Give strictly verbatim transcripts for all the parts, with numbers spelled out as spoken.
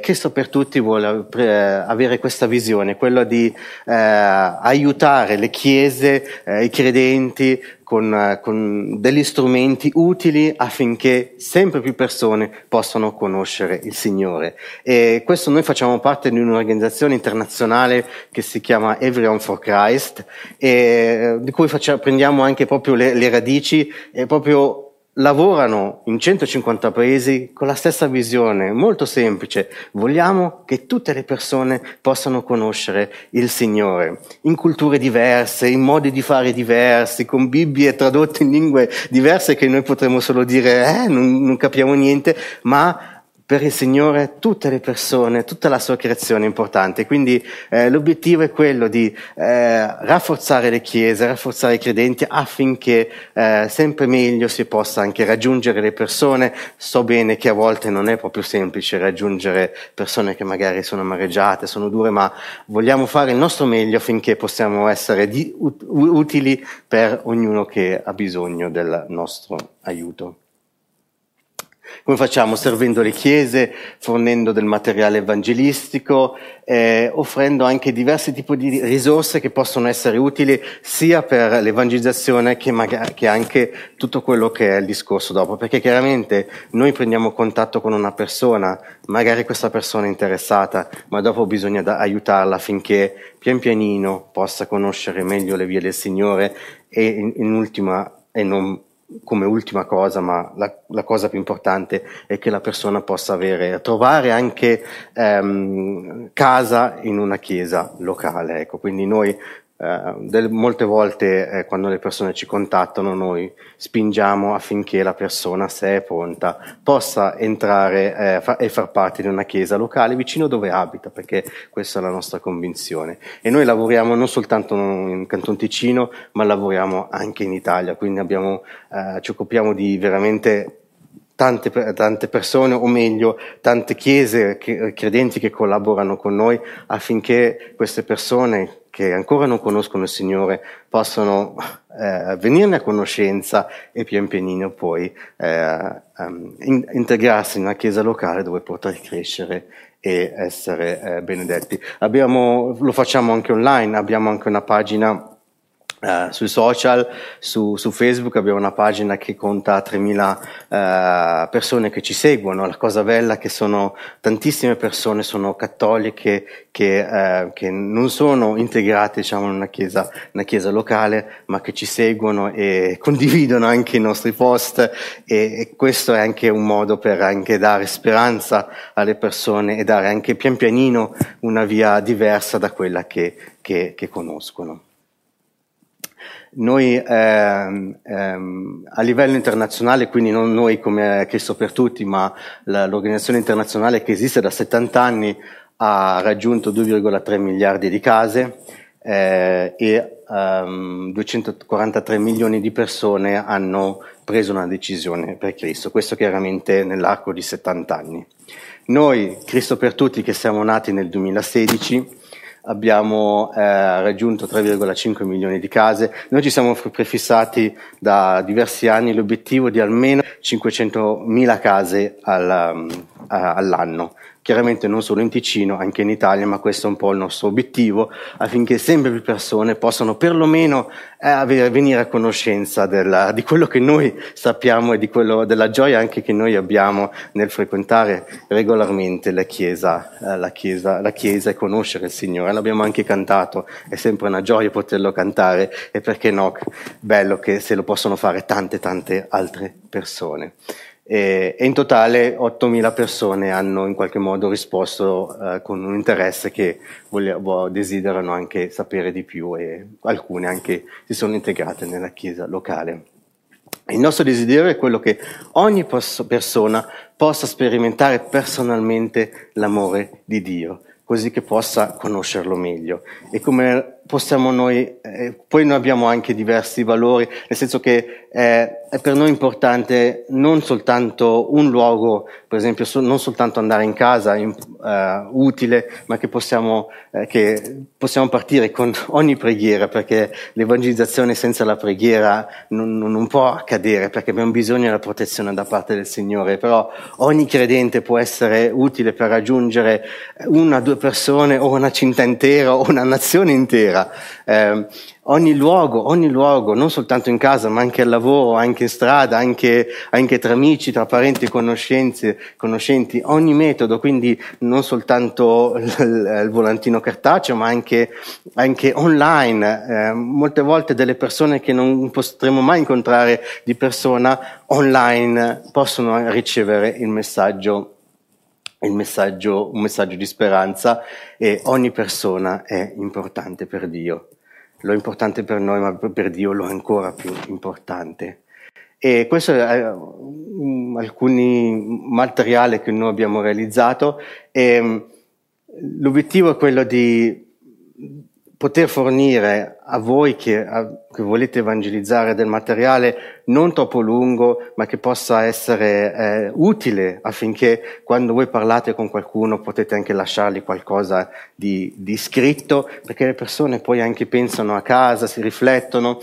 Cristo per tutti vuole eh, avere questa visione, quello di eh, aiutare le chiese, eh, i credenti con, con degli strumenti utili affinché sempre più persone possano conoscere il Signore. E questo noi facciamo parte di un'organizzazione internazionale che si chiama Everyone for Christ, e di cui facciamo, prendiamo anche proprio le, le radici e proprio lavorano in centocinquanta paesi con la stessa visione, molto semplice. Vogliamo che tutte le persone possano conoscere il Signore, in culture diverse, in modi di fare diversi, con Bibbie tradotte in lingue diverse che noi potremmo solo dire, eh, non, non capiamo niente, ma per il Signore tutte le persone, tutta la sua creazione è importante. Quindi eh, l'obiettivo è quello di eh, rafforzare le chiese, rafforzare i credenti affinché eh, sempre meglio si possa anche raggiungere le persone. So bene che a volte non è proprio semplice raggiungere persone che magari sono amareggiate, sono dure, ma vogliamo fare il nostro meglio affinché possiamo essere di, ut, utili per ognuno che ha bisogno del nostro aiuto. Come facciamo? Servendo le chiese, fornendo del materiale evangelistico, eh, offrendo anche diversi tipi di risorse che possono essere utili sia per l'evangelizzazione che, magari, che anche tutto quello che è il discorso dopo. Perché chiaramente noi prendiamo contatto con una persona, magari questa persona è interessata, ma dopo bisogna da- aiutarla affinché pian pianino possa conoscere meglio le vie del Signore e in, in ultima, e non come ultima cosa, ma la, la cosa più importante è che la persona possa avere, trovare anche ehm, casa in una chiesa locale. Ecco, quindi noi eh, del, molte volte eh, quando le persone ci contattano noi spingiamo affinché la persona, se è pronta, possa entrare eh, fa, e far parte di una chiesa locale vicino dove abita, perché questa è la nostra convinzione. E noi lavoriamo non soltanto in Canton Ticino, ma lavoriamo anche in Italia, quindi abbiamo, eh, ci occupiamo di veramente Tante, tante persone, o meglio, tante chiese che, credenti che collaborano con noi affinché queste persone che ancora non conoscono il Signore possano eh, venirne a conoscenza e pian pianino poi eh, um, in, integrarsi in una chiesa locale dove poter crescere e essere eh, benedetti. Abbiamo, lo facciamo anche online, abbiamo anche una pagina Uh, sui social, su, su Facebook abbiamo una pagina che conta tremila uh, persone che ci seguono. La cosa bella è che sono tantissime persone, sono cattoliche che, uh, che non sono integrate, diciamo, in una chiesa, una chiesa locale, ma che ci seguono e condividono anche i nostri post, e, e questo è anche un modo per anche dare speranza alle persone e dare anche pian pianino una via diversa da quella che, che, che conoscono. Noi ehm, ehm, a livello internazionale, quindi non noi come Cristo per tutti, ma la, l'organizzazione internazionale che esiste da settanta anni ha raggiunto due virgola tre miliardi di case eh, e ehm, duecentoquarantatré milioni di persone hanno preso una decisione per Cristo, questo chiaramente nell'arco di settanta anni. Noi, Cristo per tutti, che siamo nati nel duemilasedici, abbiamo eh, raggiunto tre virgola cinque milioni di case. Noi ci siamo prefissati da diversi anni l'obiettivo di almeno cinquecentomila case al, um, all'anno. Chiaramente non solo in Ticino, anche in Italia, ma questo è un po' il nostro obiettivo, affinché sempre più persone possano perlomeno eh, avere, venire a conoscenza della, di quello che noi sappiamo e di quello, della gioia anche che noi abbiamo nel frequentare regolarmente la chiesa, eh, la chiesa, la chiesa e conoscere il Signore. L'abbiamo anche cantato, è sempre una gioia poterlo cantare, e perché no, bello che se lo possono fare tante tante altre persone. E in totale ottomila persone hanno in qualche modo risposto eh, con un interesse che voglio, desiderano anche sapere di più, e alcune anche si sono integrate nella chiesa locale. Il nostro desiderio è quello che ogni persona possa sperimentare personalmente l'amore di Dio, così che possa conoscerlo meglio. E come possiamo noi, eh, poi noi abbiamo anche diversi valori, nel senso che eh, è per noi importante non soltanto un luogo, per esempio so, non soltanto andare in casa in, uh, utile, ma che possiamo, eh, che possiamo partire con ogni preghiera, perché l'evangelizzazione senza la preghiera non, non può accadere, perché abbiamo bisogno della protezione da parte del Signore. Però ogni credente può essere utile per raggiungere una, due persone o una città intera o una nazione intera. Eh, ogni luogo, ogni luogo, non soltanto in casa, ma anche al lavoro, anche in strada, anche, anche tra amici, tra parenti e conoscenze, conoscenti, ogni metodo, quindi non soltanto il, il volantino cartaceo, ma anche, anche online. Eh, molte volte delle persone che non potremo mai incontrare di persona, online possono ricevere il messaggio il messaggio, un messaggio di speranza, e ogni persona è importante per Dio. Lo è importante per noi, ma per Dio lo è ancora più importante. E questo è um, alcuni materiali che noi abbiamo realizzato, e um, l'obiettivo è quello di poter fornire a voi che, a, che volete evangelizzare del materiale non troppo lungo, ma che possa essere eh, utile, affinché quando voi parlate con qualcuno potete anche lasciargli qualcosa di, di scritto, perché le persone poi anche pensano a casa, si riflettono.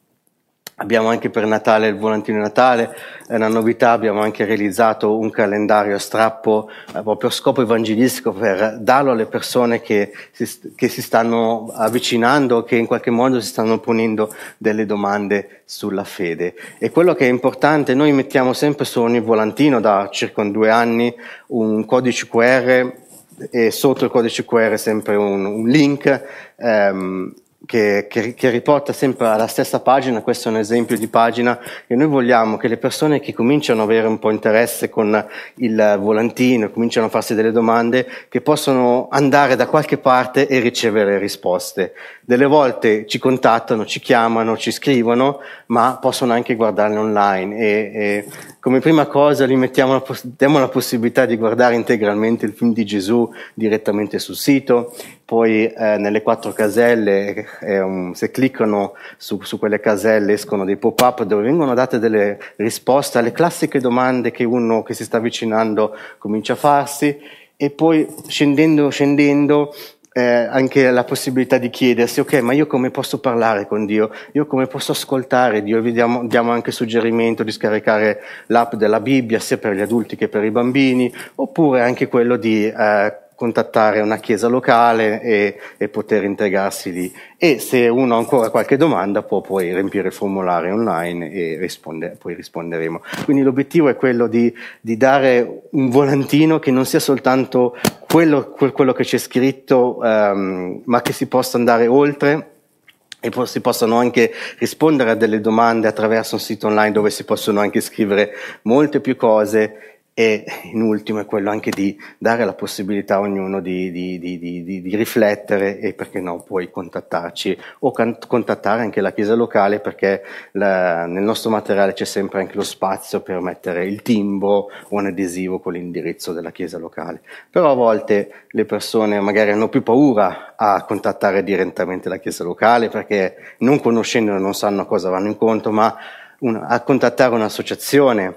Abbiamo anche per Natale il volantino di Natale, è una novità, abbiamo anche realizzato un calendario a strappo eh, proprio a scopo evangelistico, per darlo alle persone che si, che si stanno avvicinando, che in qualche modo si stanno ponendo delle domande sulla fede. E quello che è importante, noi mettiamo sempre su ogni volantino da circa due anni un codice Q R, e sotto il codice Q R sempre un, un link ehm, Che, che, che riporta sempre alla stessa pagina. Questo è un esempio di pagina che noi vogliamo che le persone che cominciano ad avere un po' interesse con il volantino, cominciano a farsi delle domande, che possono andare da qualche parte e ricevere risposte. Delle volte ci contattano, ci chiamano, ci scrivono, ma possono anche guardarle online, e, e come prima cosa gli mettiamo la, diamo la possibilità di guardare integralmente il film di Gesù direttamente sul sito. Poi eh, nelle quattro caselle, eh, um, se cliccano su, su quelle caselle, escono dei pop-up dove vengono date delle risposte alle classiche domande che uno che si sta avvicinando comincia a farsi, e poi scendendo, scendendo eh, anche la possibilità di chiedersi: ok, ma io come posso parlare con Dio? Io come posso ascoltare Dio? Vi diamo, diamo anche suggerimento di scaricare l'app della Bibbia, sia per gli adulti che per i bambini, oppure anche quello di eh, contattare una chiesa locale e, e poter integrarsi lì. E se uno ha ancora qualche domanda può poi riempire il formulario online e risponde, poi risponderemo. Quindi l'obiettivo è quello di, di dare un volantino che non sia soltanto quello, quello che c'è scritto, um, ma che si possa andare oltre, e poi si possano anche rispondere a delle domande attraverso un sito online dove si possono anche scrivere molte più cose. E in ultimo è quello anche di dare la possibilità a ognuno di, di, di, di, di riflettere, e perché no poi contattarci o can- contattare anche la chiesa locale, perché la, nel nostro materiale c'è sempre anche lo spazio per mettere il timbro o un adesivo con l'indirizzo della chiesa locale. Però a volte le persone magari hanno più paura a contattare direttamente la chiesa locale, perché non conoscendolo non sanno a cosa vanno incontro, ma una, a contattare un'associazione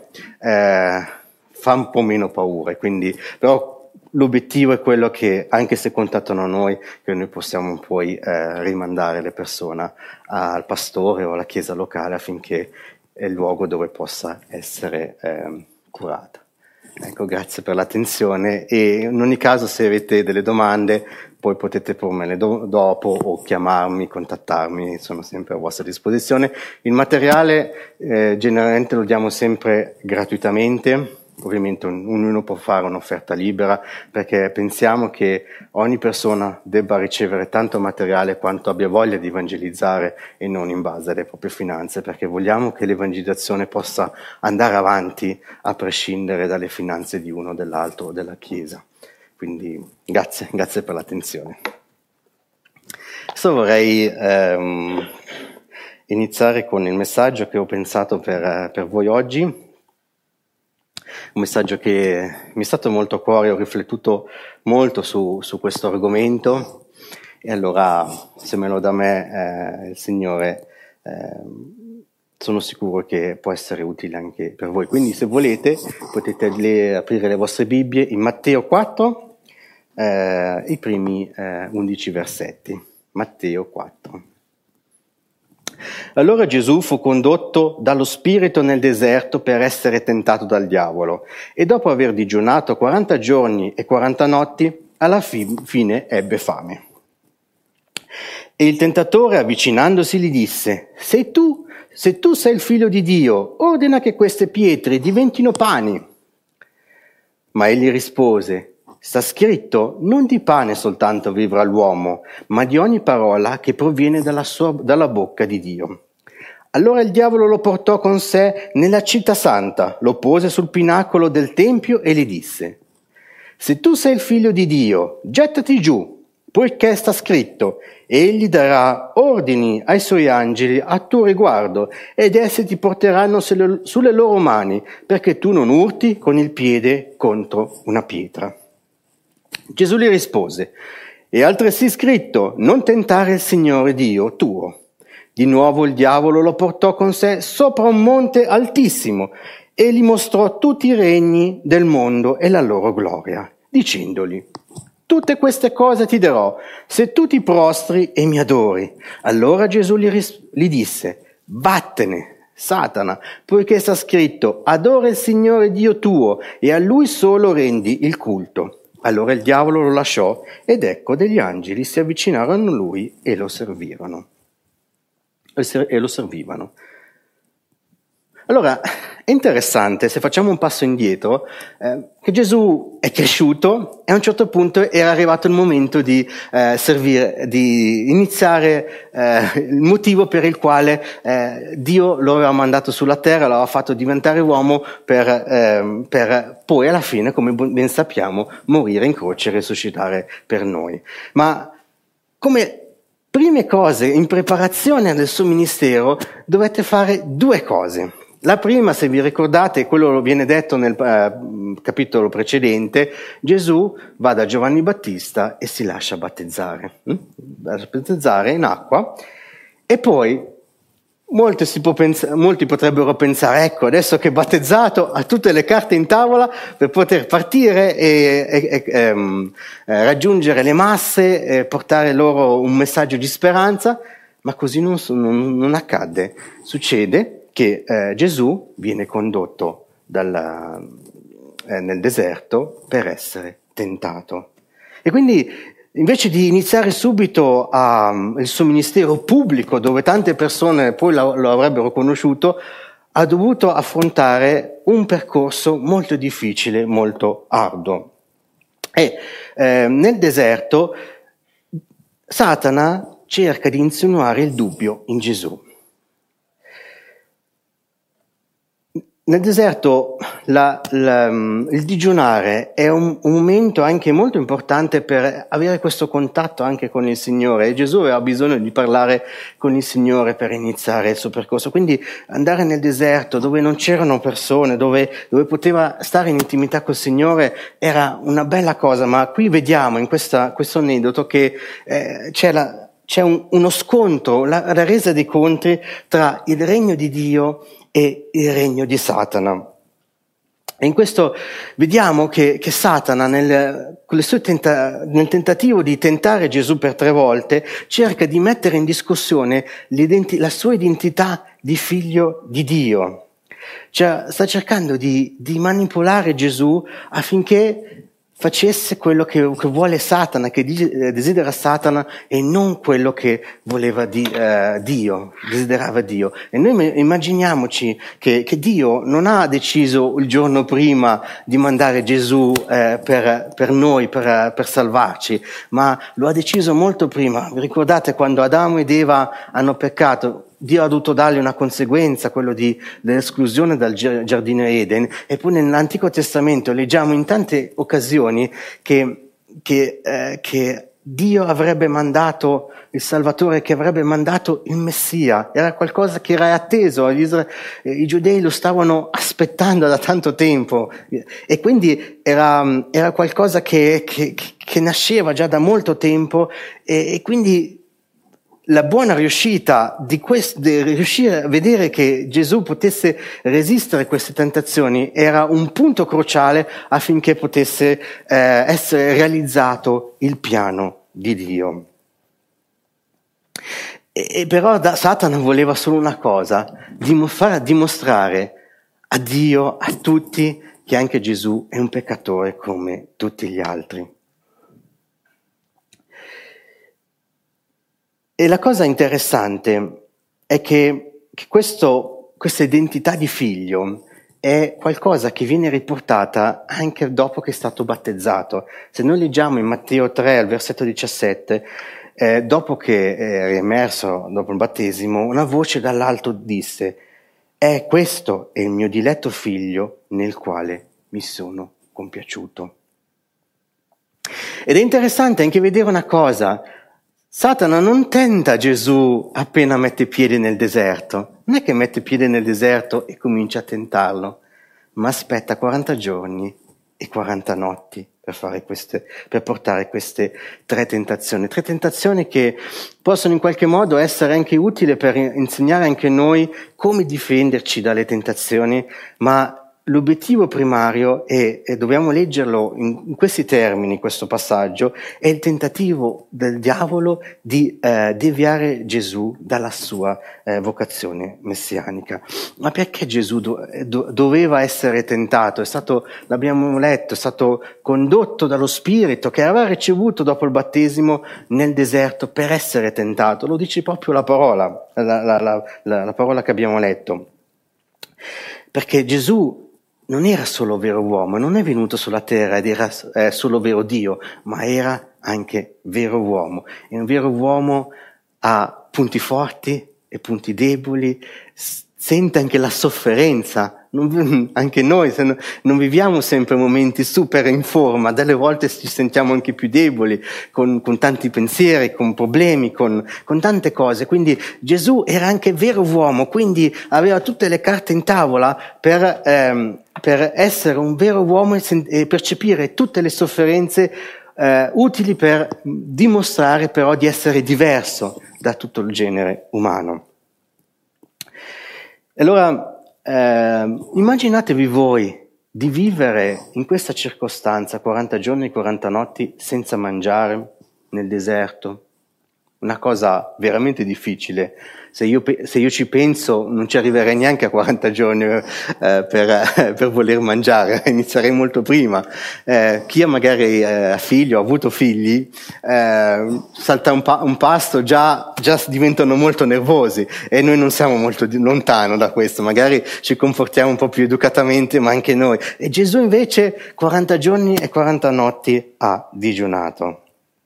eh, fa un po' meno paura. Quindi, però l'obiettivo è quello che, anche se contattano noi, che noi possiamo poi eh, rimandare le persone al pastore o alla chiesa locale, affinché è il luogo dove possa essere eh, curata. Ecco, grazie per l'attenzione, e in ogni caso se avete delle domande poi potete pormele do- dopo o chiamarmi, contattarmi, sono sempre a vostra disposizione. Il materiale eh, generalmente lo diamo sempre gratuitamente. Ovviamente ognuno può fare un'offerta libera, perché pensiamo che ogni persona debba ricevere tanto materiale quanto abbia voglia di evangelizzare, e non in base alle proprie finanze, perché vogliamo che l'evangelizzazione possa andare avanti a prescindere dalle finanze di uno, dell'altro o della Chiesa. Quindi grazie, grazie per l'attenzione. Adesso vorrei ehm, iniziare con il messaggio che ho pensato per, per voi oggi. Un messaggio che mi è stato molto a cuore, ho riflettuto molto su, su questo argomento, e allora, se me lo dà me eh, il Signore, eh, sono sicuro che può essere utile anche per voi. Quindi se volete potete le, aprire le vostre Bibbie in Matteo quattro, eh, i primi eh, undici versetti. Matteo quattro. Allora Gesù fu condotto dallo Spirito nel deserto per essere tentato dal diavolo, e dopo aver digiunato quaranta giorni e quaranta notti, alla fi- fine ebbe fame. E il tentatore, avvicinandosi, gli disse: Sei tu, se tu sei il figlio di Dio, ordina che queste pietre diventino pani. Ma egli rispose: Sta scritto, non di pane soltanto vivrà l'uomo, ma di ogni parola che proviene dalla, sua, dalla bocca di Dio. Allora il diavolo lo portò con sé nella città santa, lo pose sul pinacolo del tempio e gli disse: Se tu sei il figlio di Dio, gettati giù, poiché sta scritto, egli darà ordini ai suoi angeli a tuo riguardo, ed essi ti porteranno sulle loro mani, perché tu non urti con il piede contro una pietra. Gesù gli rispose: È altresì scritto, non tentare il Signore Dio tuo. Di nuovo il diavolo lo portò con sé sopra un monte altissimo e gli mostrò tutti i regni del mondo e la loro gloria, dicendogli: Tutte queste cose ti darò, se tu ti prostri e mi adori. Allora Gesù gli, ris- gli disse: Vattene, Satana, poiché sta scritto, adora il Signore Dio tuo e a Lui solo rendi il culto. Allora il diavolo lo lasciò, ed ecco degli angeli si avvicinarono a lui e lo servirono. E lo servivano. Allora, è interessante, se facciamo un passo indietro, eh, che Gesù è cresciuto e a un certo punto era arrivato il momento di eh, servire, di iniziare eh, il motivo per il quale eh, Dio lo aveva mandato sulla terra, lo aveva fatto diventare uomo per, eh, per poi alla fine, come ben sappiamo, morire in croce e risuscitare per noi. Ma come prime cose in preparazione del suo ministero dovette fare due cose. La prima, se vi ricordate, quello viene detto nel eh, capitolo precedente, Gesù va da Giovanni Battista e si lascia battezzare, hm? battezzare in acqua, e poi molti, si può pens- molti potrebbero pensare, ecco, adesso che è battezzato ha tutte le carte in tavola per poter partire e, e, e ehm, eh, raggiungere le masse, e portare loro un messaggio di speranza, ma così non, non, non accadde. Succede che eh, Gesù viene condotto dalla, eh, nel deserto per essere tentato. E quindi, invece di iniziare subito a, il suo ministero pubblico, dove tante persone poi lo, lo avrebbero conosciuto, ha dovuto affrontare un percorso molto difficile, molto arduo. E eh, nel deserto Satana cerca di insinuare il dubbio in Gesù. Nel deserto la, la, il digiunare è un, un momento anche molto importante per avere questo contatto anche con il Signore, e Gesù aveva bisogno di parlare con il Signore per iniziare il suo percorso. Quindi andare nel deserto dove non c'erano persone, dove, dove poteva stare in intimità col Signore era una bella cosa, ma qui vediamo in questa, questo aneddoto che eh, c'è, la, c'è un, uno scontro, la, la resa dei conti tra il regno di Dio e il regno di Satana. E in questo vediamo che, che Satana nel, con le sue tenta, nel tentativo di tentare Gesù per tre volte cerca di mettere in discussione la sua identità di figlio di Dio. Cioè, sta cercando di, di manipolare Gesù affinché facesse quello che, che vuole Satana, che desidera Satana, e non quello che voleva di, eh, Dio, desiderava Dio. E noi immaginiamoci che, che Dio non ha deciso il giorno prima di mandare Gesù eh, per, per noi, per, per salvarci, ma lo ha deciso molto prima. Vi ricordate quando Adamo ed Eva hanno peccato? Dio ha dovuto dargli una conseguenza, quello di, dell'esclusione dal giardino Eden, e poi nell'Antico Testamento leggiamo in tante occasioni che, che, eh, che Dio avrebbe mandato il Salvatore, che avrebbe mandato il Messia. Era qualcosa che era atteso, gli, i giudei lo stavano aspettando da tanto tempo, e quindi era, era qualcosa che, che, che nasceva già da molto tempo, e, e quindi la buona riuscita di, quest- di riuscire a vedere che Gesù potesse resistere a queste tentazioni era un punto cruciale affinché potesse eh, essere realizzato il piano di Dio. E, e però da, Satana voleva solo una cosa, dim- far dimostrare a Dio, a tutti, che anche Gesù è un peccatore come tutti gli altri. E la cosa interessante è che, che questo, questa identità di figlio è qualcosa che viene riportata anche dopo che è stato battezzato. Se noi leggiamo in Matteo tre, al versetto diciassette, eh, dopo che è riemerso dopo il battesimo, una voce dall'alto disse: «È questo è il mio diletto figlio nel quale mi sono compiaciuto». Ed è interessante anche vedere una cosa. Satana non tenta Gesù appena mette piede nel deserto. Non è che mette piede nel deserto e comincia a tentarlo, ma aspetta quaranta giorni e quaranta notti per fare queste, per portare queste tre tentazioni. Tre tentazioni che possono in qualche modo essere anche utili per insegnare anche noi come difenderci dalle tentazioni, ma l'obiettivo primario è, e dobbiamo leggerlo in, in questi termini, questo passaggio, è il tentativo del diavolo di eh, deviare Gesù dalla sua eh, vocazione messianica. Ma perché Gesù do, do, doveva essere tentato? È stato, l'abbiamo letto, è stato condotto dallo Spirito che aveva ricevuto dopo il battesimo nel deserto per essere tentato. Lo dice proprio la parola, la, la, la, la, la parola che abbiamo letto. Perché Gesù non era solo vero uomo, non è venuto sulla terra ed era eh, solo vero Dio, ma era anche vero uomo. E un vero uomo ha punti forti e punti deboli, sente anche la sofferenza. Non, anche noi se no, non viviamo sempre momenti super in forma, delle volte ci sentiamo anche più deboli, con, con tanti pensieri, con problemi, con, con tante cose. Quindi Gesù era anche vero uomo, quindi aveva tutte le carte in tavola per, ehm, per essere un vero uomo e, sen- e percepire tutte le sofferenze eh, utili per dimostrare però di essere diverso da tutto il genere umano. Allora, Eh, immaginatevi voi di vivere in questa circostanza quaranta giorni e quaranta notti senza mangiare nel deserto, una cosa veramente difficile. Se io, se io ci penso non ci arriverei neanche a quaranta giorni eh, per, eh, per voler mangiare, inizierei molto prima. Eh, chi ha magari eh, figlio, ha avuto figli, eh, salta un, pa- un pasto già, già diventano molto nervosi e noi non siamo molto di- lontano da questo, magari ci comportiamo un po' più educatamente, ma anche noi. E Gesù invece quaranta giorni e quaranta notti ha digiunato.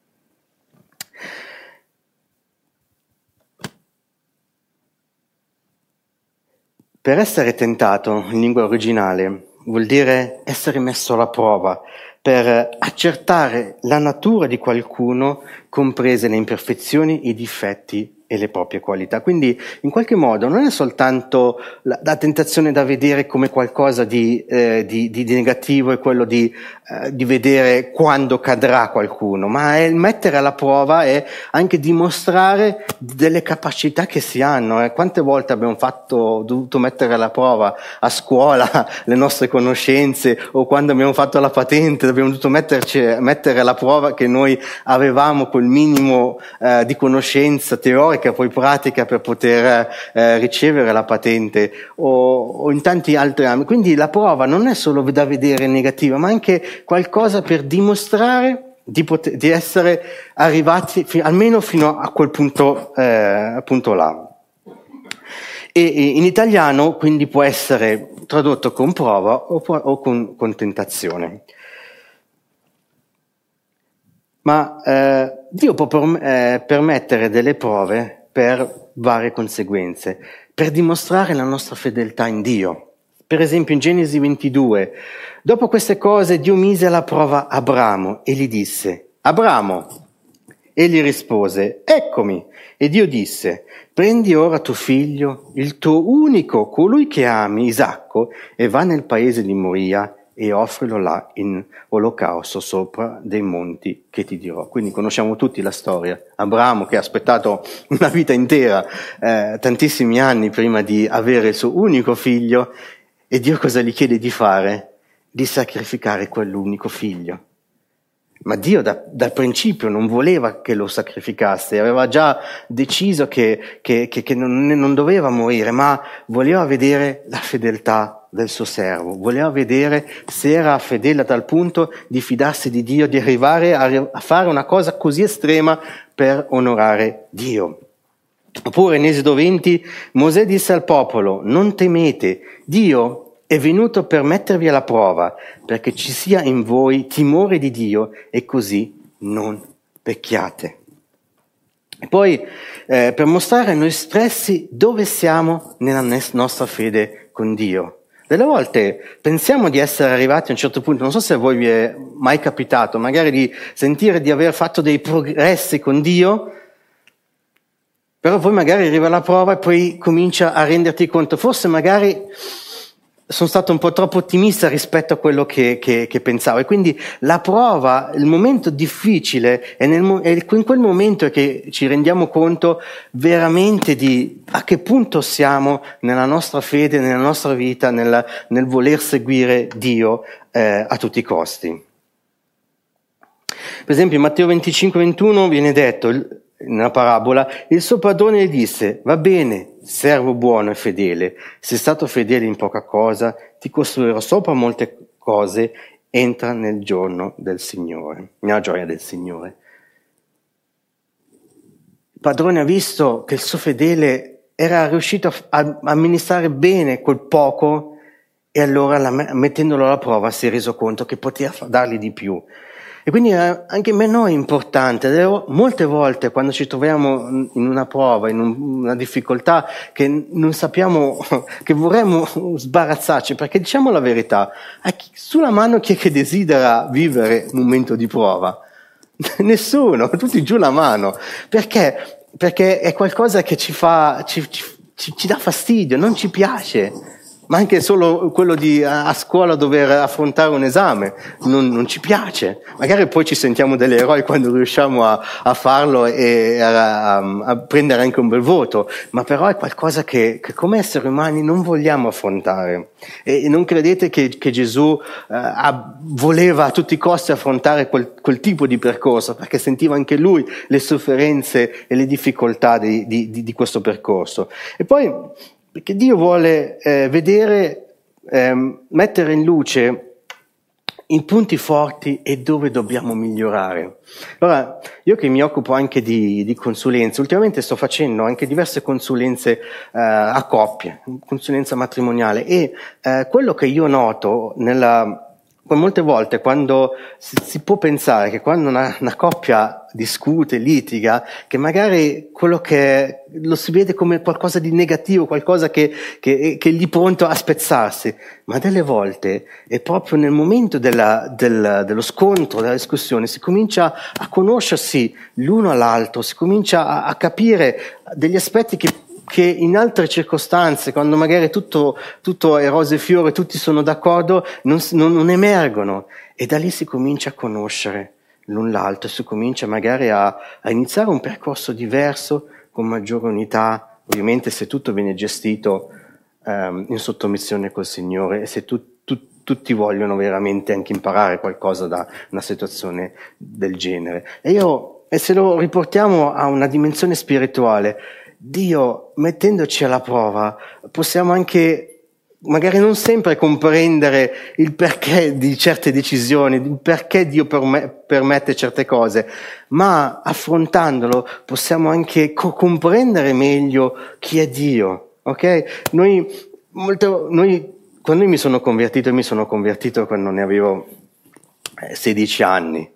Per essere tentato, in lingua originale, vuol dire essere messo alla prova, per accertare la natura di qualcuno, comprese le imperfezioni, i difetti e le proprie qualità. Quindi, in qualche modo, non è soltanto la, la tentazione da vedere come qualcosa di, eh, di, di negativo e quello di, eh, di vedere quando cadrà qualcuno, ma è il mettere alla prova e anche dimostrare delle capacità che si hanno. Eh. Quante volte abbiamo fatto, dovuto mettere alla prova a scuola le nostre conoscenze, o quando abbiamo fatto la patente abbiamo dovuto metterci, mettere alla prova che noi avevamo quel minimo eh, di conoscenza teorica, poi pratica, per poter eh, ricevere la patente, o, o in tanti altri ambiti. Quindi la prova non è solo da vedere negativa, ma anche qualcosa per dimostrare di, poter, di essere arrivati fi, almeno fino a quel punto, eh, punto là. E, e in italiano quindi può essere tradotto con prova o, o con, con tentazione. Ma eh, Dio può per, eh, permettere delle prove per varie conseguenze, per dimostrare la nostra fedeltà in Dio. Per esempio in Genesi ventidue, dopo queste cose Dio mise alla prova Abramo e gli disse: Abramo! Egli rispose: eccomi. E Dio disse: prendi ora tuo figlio, il tuo unico, colui che ami, Isacco, e va nel paese di Moria e offrilo là in olocausto sopra dei monti che ti dirò. Quindi conosciamo tutti la storia. Abramo che ha aspettato una vita intera, eh, tantissimi anni prima di avere il suo unico figlio, e Dio cosa gli chiede di fare? Di sacrificare quell'unico figlio. Ma Dio da, dal principio non voleva che lo sacrificasse, aveva già deciso che, che, che, che non, non doveva morire, ma voleva vedere la fedeltà del suo servo, voleva vedere se era fedele a tal punto di fidarsi di Dio, di arrivare a, a fare una cosa così estrema per onorare Dio. Oppure in Esodo venti Mosè disse al popolo: non temete, Dio è venuto per mettervi alla prova, perché ci sia in voi timore di Dio e così non pecchiate. E poi eh, per mostrare a noi stessi dove siamo nella nostra fede con Dio. Delle volte pensiamo di essere arrivati a un certo punto, non so se a voi vi è mai capitato, magari di sentire di aver fatto dei progressi con Dio, però poi magari arriva la prova e poi comincia a renderti conto, forse magari sono stato un po' troppo ottimista rispetto a quello che, che, che pensavo, e quindi la prova, il momento difficile è, nel, è in quel momento che ci rendiamo conto veramente di a che punto siamo nella nostra fede, nella nostra vita, nel, nel voler seguire Dio eh, a tutti i costi. Per esempio in Matteo venticinque ventuno viene detto, in una parabola, il suo padrone gli disse: va bene, servo buono e fedele, sei stato fedele in poca cosa, ti costruirò sopra molte cose, entra nel giorno del Signore, nella gioia del Signore. Il padrone ha visto che il suo fedele era riuscito a amministrare bene quel poco, e allora, mettendolo alla prova, si è reso conto che poteva dargli di più. E quindi anche per noi è importante, molte volte quando ci troviamo in una prova, in una difficoltà che non sappiamo, che vorremmo sbarazzarci, perché diciamo la verità, sulla mano chi è che desidera vivere un momento di prova? Nessuno, tutti giù la mano. Perché? Perché è qualcosa che ci fa, ci, ci, ci dà fastidio, non ci piace. Ma anche solo quello di a scuola dover affrontare un esame non, non ci piace. Magari poi ci sentiamo degli eroi quando riusciamo a, a farlo e a, a, a prendere anche un bel voto, ma però è qualcosa che, che come esseri umani non vogliamo affrontare. E, e non credete che, che Gesù eh, a, voleva a tutti i costi affrontare quel, quel tipo di percorso, perché sentiva anche lui le sofferenze e le difficoltà di, di, di, di questo percorso. E poi perché Dio vuole eh, vedere, eh, mettere in luce i punti forti e dove dobbiamo migliorare. Allora, io che mi occupo anche di, di consulenze, ultimamente sto facendo anche diverse consulenze eh, a coppie, consulenza matrimoniale, e eh, quello che io noto nella... Molte volte quando si, si può pensare che quando una, una coppia discute, litiga, che magari quello che lo si vede come qualcosa di negativo, qualcosa che, che, che è lì pronto a spezzarsi, ma delle volte è proprio nel momento della, del, dello scontro, della discussione, si comincia a conoscersi l'uno all'altro, si comincia a, a capire degli aspetti che che in altre circostanze, quando magari tutto, tutto è rose e fiore, tutti sono d'accordo, non, non, non emergono, e da lì si comincia a conoscere l'un l'altro, si comincia magari a, a iniziare un percorso diverso, con maggiore unità, ovviamente se tutto viene gestito um, in sottomissione col Signore, e se tu, tu, tutti vogliono veramente anche imparare qualcosa da una situazione del genere. E io, e se lo riportiamo a una dimensione spirituale, Dio, mettendoci alla prova, possiamo anche magari non sempre comprendere il perché di certe decisioni, il perché Dio permette certe cose, ma affrontandolo possiamo anche co- comprendere meglio chi è Dio, ok? Noi, molto, noi, quando io mi sono convertito, mi sono convertito quando ne avevo sedici anni.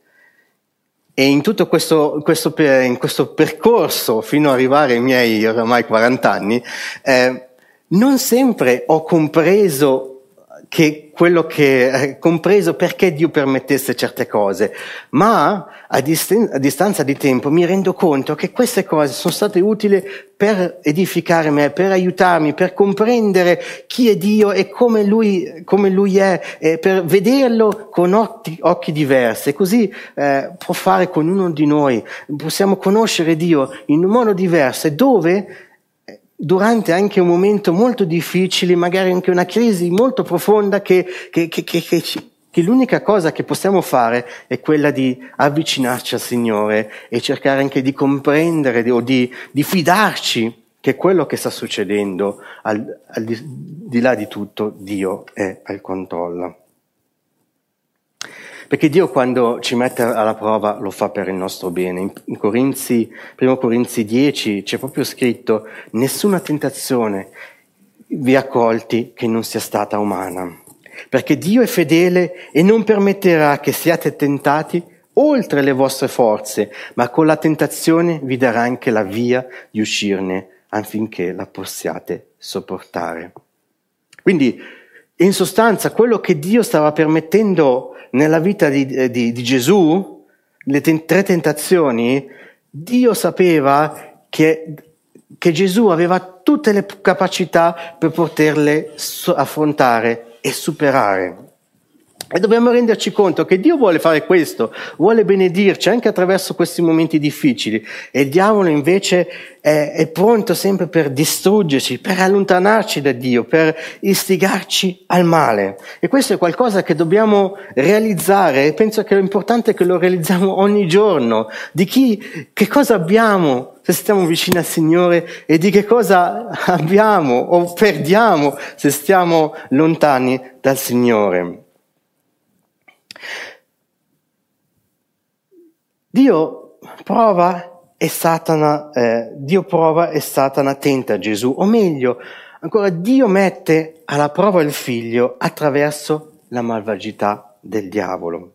E in tutto questo, questo, in questo percorso, fino ad arrivare ai miei oramai quaranta anni, eh, non sempre ho compreso che quello che è compreso perché Dio permettesse certe cose, ma a, dist- a distanza di tempo mi rendo conto che queste cose sono state utili per edificare me, per aiutarmi, per comprendere chi è Dio e come Lui, come lui è, e per vederlo con occhi, occhi diversi. E così eh, può fare con uno di noi. Possiamo conoscere Dio in un modo diverso, dove durante anche un momento molto difficile, magari anche una crisi molto profonda, che, che, che, che, che, che l'unica cosa che possiamo fare è quella di avvicinarci al Signore e cercare anche di comprendere o di, di fidarci che quello che sta succedendo, al, al di, di là di tutto, Dio è al controllo. Perché Dio, quando ci mette alla prova, lo fa per il nostro bene. In, in Corinzi, primo Corinzi dieci c'è proprio scritto: nessuna tentazione vi ha colti che non sia stata umana. Perché Dio è fedele e non permetterà che siate tentati oltre le vostre forze, ma con la tentazione vi darà anche la via di uscirne affinché la possiate sopportare. Quindi, in sostanza, quello che Dio stava permettendo nella vita di, di, di Gesù, le ten- tre tentazioni, Dio sapeva che, che Gesù aveva tutte le capacità per poterle so- affrontare e superare. E dobbiamo renderci conto che Dio vuole fare questo, vuole benedirci anche attraverso questi momenti difficili, e il diavolo invece è, è pronto sempre per distruggerci, per allontanarci da Dio, per istigarci al male. E questo è qualcosa che dobbiamo realizzare, e penso che è importante che lo realizziamo ogni giorno, di chi, che cosa abbiamo se stiamo vicini al Signore e di che cosa abbiamo o perdiamo se stiamo lontani dal Signore. Dio prova e Satana, eh, Dio prova e Satana tenta Gesù, o meglio, ancora Dio mette alla prova il figlio attraverso la malvagità del diavolo.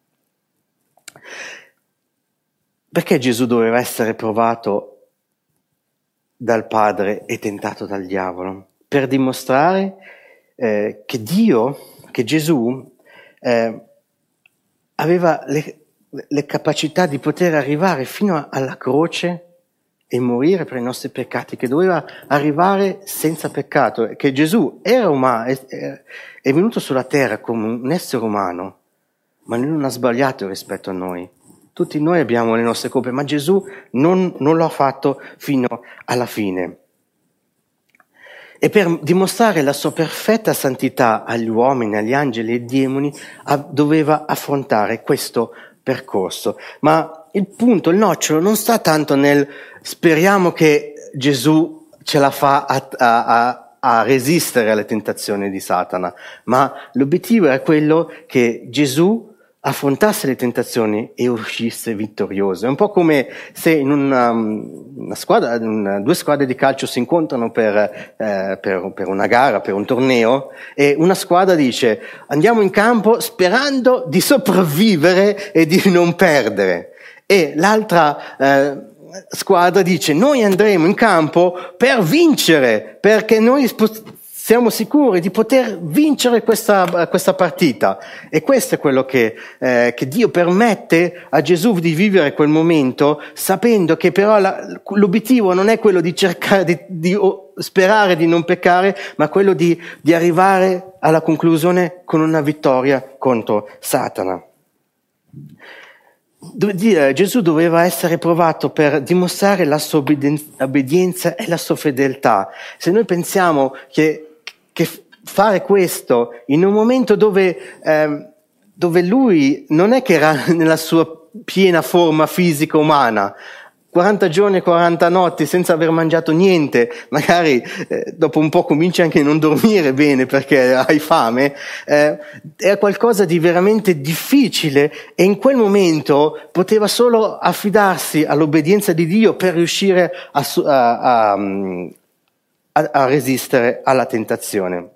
Perché Gesù doveva essere provato dal Padre e tentato dal diavolo? Per dimostrare eh, che Dio, che Gesù eh, aveva le le capacità di poter arrivare fino alla croce e morire per i nostri peccati, che doveva arrivare senza peccato, che Gesù era umano, è, è venuto sulla terra come un essere umano, ma lui non ha sbagliato rispetto a noi. Tutti noi abbiamo le nostre colpe, ma Gesù non, non lo ha fatto fino alla fine. E per dimostrare la sua perfetta santità agli uomini, agli angeli e ai demoni, doveva affrontare questo percorso. Ma il punto, il nocciolo, non sta tanto nel speriamo che Gesù ce la fa a, a, a resistere alle tentazioni di Satana, ma l'obiettivo era quello che Gesù affrontasse le tentazioni e uscisse vittorioso. È un po' come se in una, una squadra, una, due squadre di calcio si incontrano per, eh, per, per una gara, per un torneo, e una squadra dice andiamo in campo sperando di sopravvivere e di non perdere, e l'altra eh, squadra dice noi andremo in campo per vincere, perché noi siamo sicuri di poter vincere questa, questa partita. E questo è quello che, eh, che Dio permette a Gesù di vivere quel momento, sapendo che però la, l'obiettivo non è quello di cercare di, di sperare di non peccare, ma quello di, di arrivare alla conclusione con una vittoria contro Satana. Gesù doveva essere provato per dimostrare la sua obbedienza e la sua fedeltà. Se noi pensiamo che che fare questo in un momento dove, eh, dove lui non è che era nella sua piena forma fisica umana, quaranta giorni e quaranta notti senza aver mangiato niente, magari eh, dopo un po' cominci anche a non dormire bene perché hai fame, eh, era qualcosa di veramente difficile, e in quel momento poteva solo affidarsi all'obbedienza di Dio per riuscire a, a, a A, a resistere alla tentazione.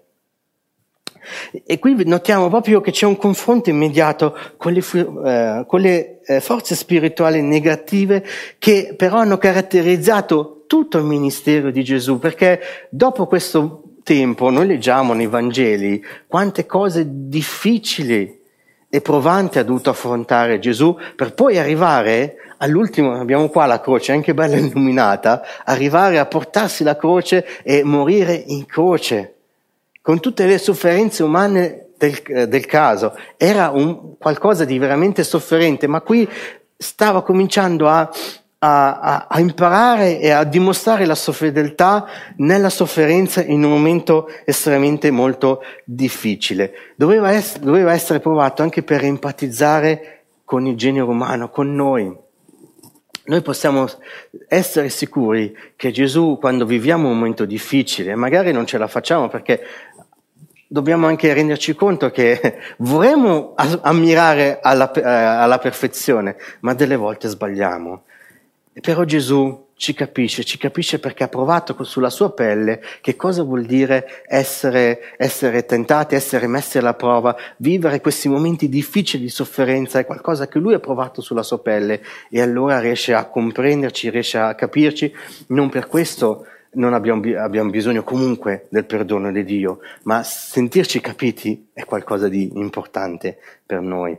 E qui notiamo proprio che c'è un confronto immediato con le, eh, con le eh, forze spirituali negative che però hanno caratterizzato tutto il ministero di Gesù, perché dopo questo tempo noi leggiamo nei Vangeli quante cose difficili e provante ha dovuto affrontare Gesù per poi arrivare all'ultimo, abbiamo qua la croce, anche bella illuminata, arrivare a portarsi la croce e morire in croce, con tutte le sofferenze umane del, del caso. Era un qualcosa di veramente sofferente, ma qui stava cominciando a, a, a, a imparare e a dimostrare la sua fedeltà nella sofferenza in un momento estremamente molto difficile. Doveva essere, doveva essere provato anche per empatizzare con il genere umano, con noi. Noi possiamo essere sicuri che Gesù, quando viviamo un momento difficile, magari non ce la facciamo perché dobbiamo anche renderci conto che vorremmo ammirare alla, eh, alla perfezione, ma delle volte sbagliamo. E però Gesù ci capisce, ci capisce perché ha provato sulla sua pelle che cosa vuol dire essere, essere tentati, essere messi alla prova, vivere questi momenti difficili di sofferenza, è qualcosa che lui ha provato sulla sua pelle e allora riesce a comprenderci, riesce a capirci. Non per questo non abbiamo, abbiamo bisogno comunque del perdono di Dio, ma sentirci capiti è qualcosa di importante per noi.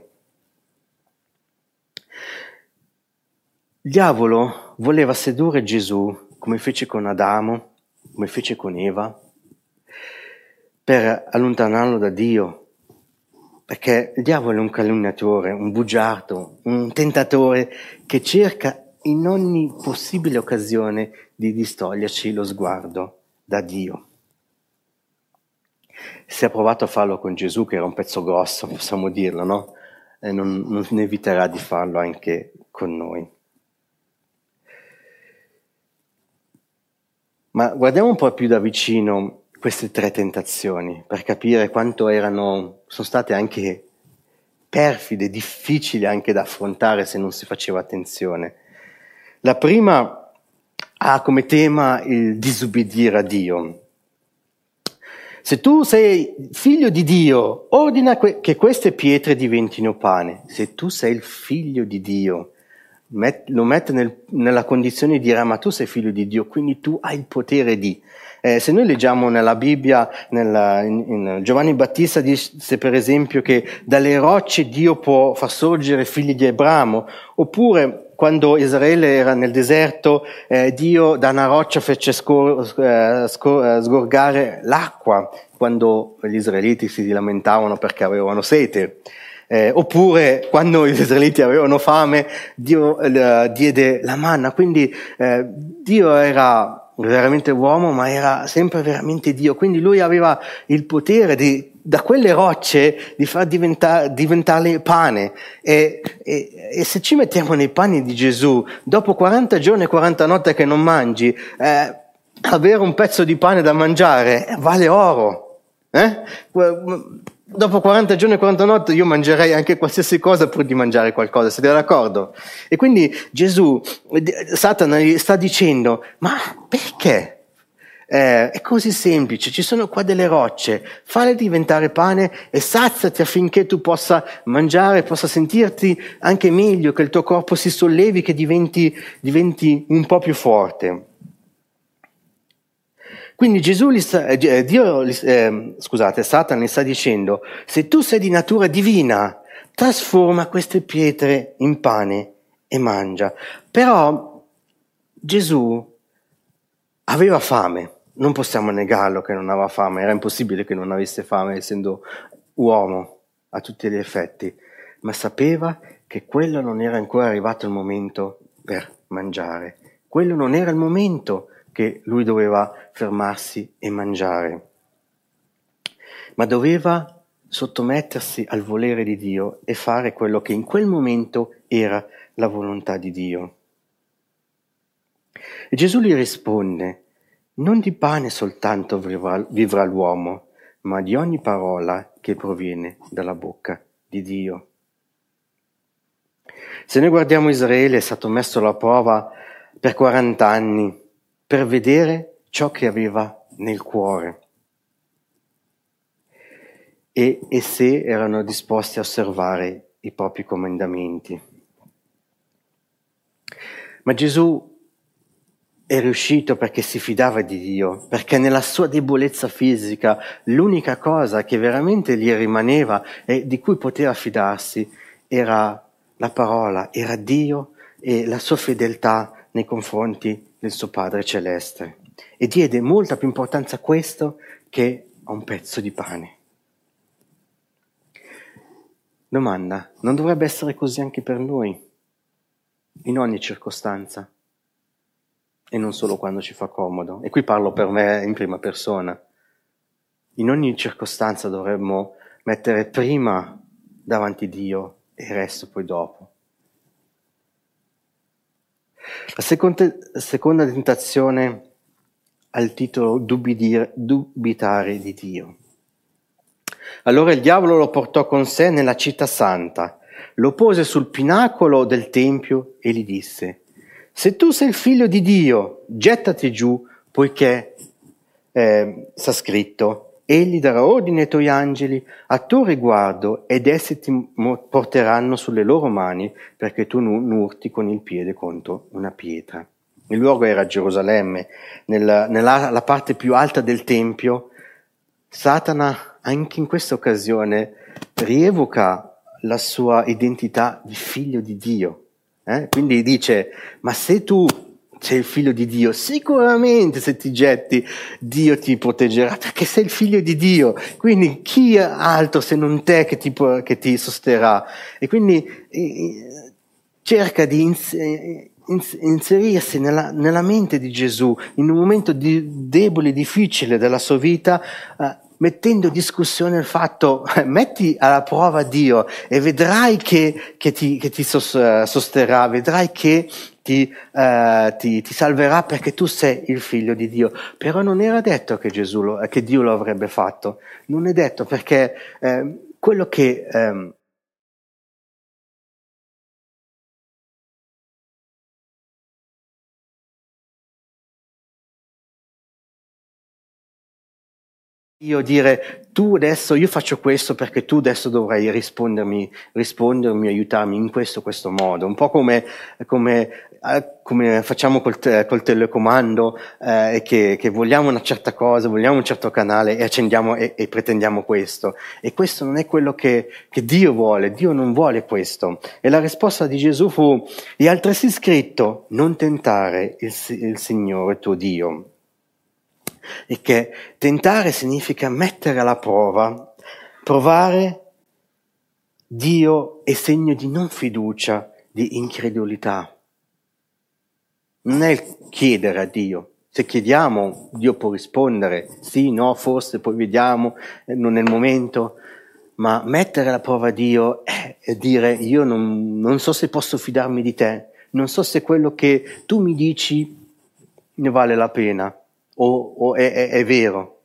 Il diavolo voleva sedurre Gesù, come fece con Adamo, come fece con Eva, per allontanarlo da Dio, perché il diavolo è un calunniatore, un bugiardo, un tentatore che cerca in ogni possibile occasione di distoglierci lo sguardo da Dio. Si è provato a farlo con Gesù, che era un pezzo grosso, possiamo dirlo, no? E non, non eviterà di farlo anche con noi. Ma guardiamo un po' più da vicino queste tre tentazioni per capire quanto erano, sono state anche perfide, difficili anche da affrontare se non si faceva attenzione. La prima ha come tema il disubbidire a Dio. Se tu sei figlio di Dio, ordina que- che queste pietre diventino pane. Se tu sei il figlio di Dio, met- lo mette nel, nella condizione di dire, ma tu sei figlio di Dio, quindi tu hai il potere di. Eh, se noi leggiamo nella Bibbia, nella, in, in Giovanni Battista dice per esempio che dalle rocce Dio può far sorgere figli di Abramo, oppure quando Israele era nel deserto, eh, Dio da una roccia fece scor- eh, scor- eh, sgorgare l'acqua quando gli israeliti si lamentavano perché avevano sete. Eh, oppure quando gli israeliti avevano fame, Dio eh, diede la manna. Quindi eh, Dio era veramente uomo, ma era sempre veramente Dio. Quindi lui aveva il potere di, da quelle rocce, di far diventare, diventarle pane. E, e, e se ci mettiamo nei panni di Gesù, dopo quaranta giorni e quaranta notti che non mangi, eh, avere un pezzo di pane da mangiare vale oro. Eh? Dopo quaranta giorni e quaranta notti io mangerei anche qualsiasi cosa pur di mangiare qualcosa, siete d'accordo? E quindi Gesù, Satana gli sta dicendo, ma perché? Eh, è così semplice, ci sono qua delle rocce, falle diventare pane e saziati affinché tu possa mangiare, possa sentirti anche meglio, che il tuo corpo si sollevi, che diventi, diventi un po' più forte. Quindi Gesù gli sta, eh, Dio, eh, scusate, Satana gli sta dicendo, se tu sei di natura divina, trasforma queste pietre in pane e mangia. Però Gesù aveva fame, non possiamo negarlo che non aveva fame, era impossibile che non avesse fame essendo uomo a tutti gli effetti, ma sapeva che quello non era ancora arrivato il momento per mangiare, quello non era il momento che lui doveva fermarsi e mangiare, ma doveva sottomettersi al volere di Dio e fare quello che in quel momento era la volontà di Dio. E Gesù gli risponde, non di pane soltanto vivrà, vivrà l'uomo, ma di ogni parola che proviene dalla bocca di Dio. Se noi guardiamo Israele, è stato messo alla prova per quaranta anni, per vedere ciò che aveva nel cuore e, e se erano disposti a osservare i propri comandamenti. Ma Gesù è riuscito perché si fidava di Dio, perché nella sua debolezza fisica l'unica cosa che veramente gli rimaneva e di cui poteva fidarsi era la parola, era Dio e la sua fedeltà nei confronti del suo Padre Celeste. E diede molta più importanza a questo che a un pezzo di pane. Domanda, non dovrebbe essere così anche per noi, in ogni circostanza? E non solo quando ci fa comodo. E qui parlo per me in prima persona. In ogni circostanza dovremmo mettere prima davanti Dio e il resto poi dopo. La seconda, seconda tentazione ha il titolo Dubidire, Dubitare di Dio. Allora il diavolo lo portò con sé nella città santa, lo pose sul pinacolo del tempio e gli disse: se tu sei il figlio di Dio, gettati giù, poiché eh, sta scritto: egli darà ordine ai tuoi angeli a tuo riguardo ed essi ti porteranno sulle loro mani perché tu non urti con il piede contro una pietra. Il luogo era a Gerusalemme, nella, nella la parte più alta del Tempio. Satana anche in questa occasione rievoca la sua identità di figlio di Dio. Eh? Quindi dice: ma se tu sei il figlio di Dio, sicuramente se ti getti Dio ti proteggerà, perché sei il figlio di Dio, quindi chi altro se non te che ti, che ti sosterrà? E quindi eh, cerca di ins- ins- inserirsi nella, nella mente di Gesù in un momento di, debole e difficile della sua vita, eh, mettendo in discussione il fatto: metti alla prova Dio e vedrai che, che ti, che ti sosterrà, vedrai che ti, uh, ti, ti salverà perché tu sei il figlio di Dio. Però non era detto che, Gesù lo, che Dio lo avrebbe fatto, non è detto, perché eh, quello che... Eh, io dire: tu adesso, io faccio questo perché tu adesso dovrai rispondermi, rispondermi, aiutarmi in questo, questo modo. Un po' come, come, come facciamo col, te, col telecomando, eh, che, che vogliamo una certa cosa, vogliamo un certo canale e accendiamo e, e pretendiamo questo. E questo non è quello che, che Dio vuole, Dio non vuole questo. E la risposta di Gesù fu: è altresì scritto, non tentare il, il Signore tuo Dio. E che tentare significa mettere alla prova, provare Dio è segno di non fiducia, di incredulità. Non è il chiedere a Dio. Se chiediamo, Dio può rispondere, sì, no, forse, poi vediamo, non è il momento. Ma mettere alla prova Dio è, è dire: io non, non so se posso fidarmi di te, non so se quello che tu mi dici ne vale la pena. O, o è, è, è vero.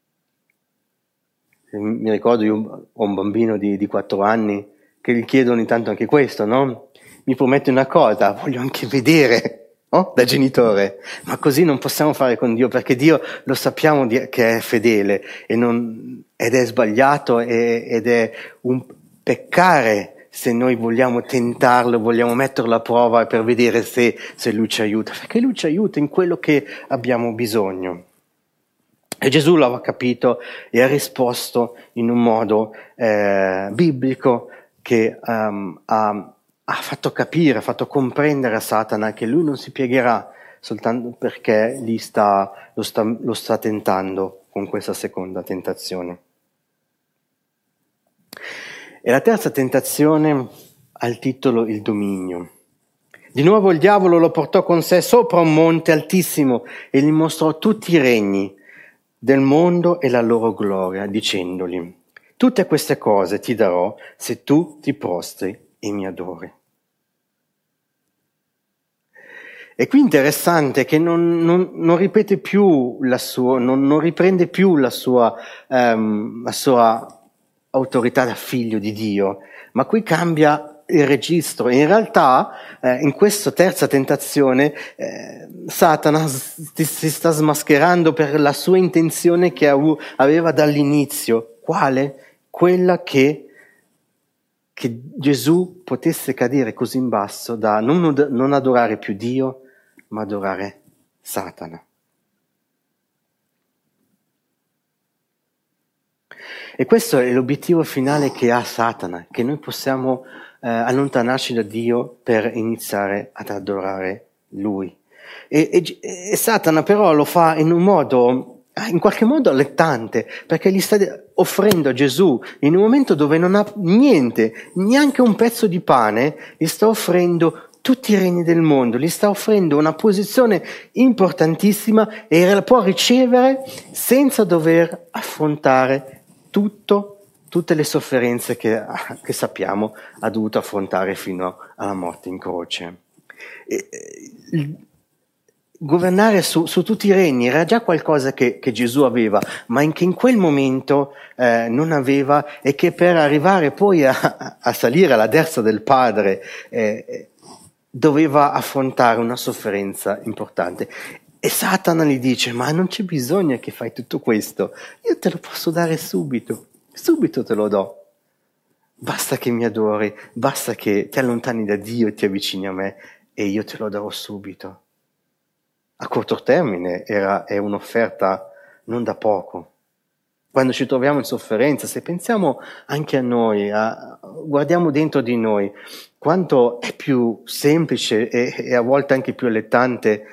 Mi ricordo, io ho un bambino di, di quattro anni che gli chiedo ogni tanto anche questo, no? Mi prometti una cosa, voglio anche vedere, no? Da genitore. Ma così non possiamo fare con Dio, perché Dio lo sappiamo di, che è fedele e non, ed è sbagliato e, ed è un peccare se noi vogliamo tentarlo, vogliamo metterlo alla prova per vedere se, se Lui ci aiuta, perché Lui ci aiuta in quello che abbiamo bisogno. E Gesù l'aveva capito e ha risposto in un modo eh, biblico che um, ha, ha fatto capire, ha fatto comprendere a Satana che lui non si piegherà soltanto perché gli sta, lo, sta, lo sta tentando con questa seconda tentazione. E la terza tentazione ha il titolo Il dominio. Di nuovo il diavolo lo portò con sé sopra un monte altissimo e gli mostrò tutti i regni del mondo e la loro gloria, dicendogli: tutte queste cose ti darò se tu ti prostri e mi adori. E qui interessante che non, non, non ripete più la sua, non, non riprende più la sua, um, la sua autorità da figlio di Dio, ma qui cambia il registro. In realtà, eh, in questa terza tentazione, eh, Satana si, si sta smascherando per la sua intenzione che aveva dall'inizio. Quale? Quella che, che Gesù potesse cadere così in basso da non, non adorare più Dio, ma adorare Satana. E questo è l'obiettivo finale che ha Satana, che noi possiamo eh, allontanarci da Dio per iniziare ad adorare Lui. E, e, e Satana però lo fa in un modo, in qualche modo allettante, perché gli sta offrendo a Gesù, in un momento dove non ha niente, neanche un pezzo di pane, gli sta offrendo tutti i regni del mondo, gli sta offrendo una posizione importantissima e la può ricevere senza dover affrontare tutto, tutte le sofferenze che, che sappiamo ha dovuto affrontare fino alla morte in croce. E, il, governare su, su tutti i regni era già qualcosa che, che Gesù aveva, ma in, che in quel momento eh, non aveva, e che per arrivare poi a, a salire alla destra del Padre eh, doveva affrontare una sofferenza importante. E Satana gli dice: ma non c'è bisogno che fai tutto questo, io te lo posso dare subito, subito te lo do. Basta che mi adori, basta che ti allontani da Dio e ti avvicini a me e io te lo darò subito. A corto termine era, è un'offerta non da poco. Quando ci troviamo in sofferenza, se pensiamo anche a noi, a, guardiamo dentro di noi, quanto è più semplice e, e a volte anche più allettante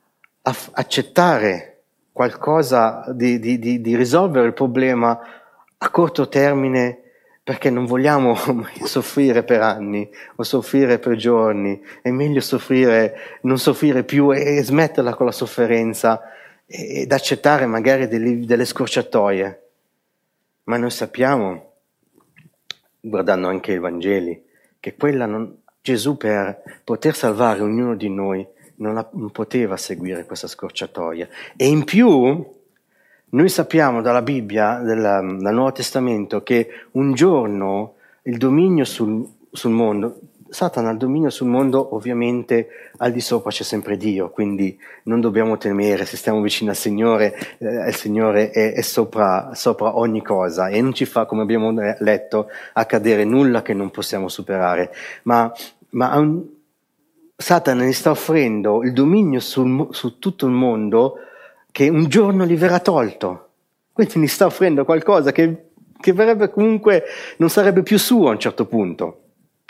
accettare qualcosa di, di, di, di risolvere il problema a corto termine, perché non vogliamo soffrire per anni o soffrire per giorni. È meglio soffrire, non soffrire più e, e smetterla con la sofferenza ed accettare magari delle, delle scorciatoie. Ma noi sappiamo, guardando anche i Vangeli, che quella non, Gesù per poter salvare ognuno di noi non, la, non poteva seguire questa scorciatoia. E in più, noi sappiamo dalla Bibbia, dalla, dal Nuovo Testamento, che un giorno il dominio sul, sul mondo, Satana ha il dominio sul mondo, ovviamente al di sopra c'è sempre Dio, quindi non dobbiamo temere, se stiamo vicino al Signore, eh, il Signore è, è sopra, sopra ogni cosa e non ci fa, come abbiamo letto, accadere nulla che non possiamo superare. Ma, ma un, Satana gli sta offrendo il dominio sul, su tutto il mondo che un giorno gli verrà tolto. Quindi gli sta offrendo qualcosa che, che verrebbe comunque, non sarebbe più suo a un certo punto.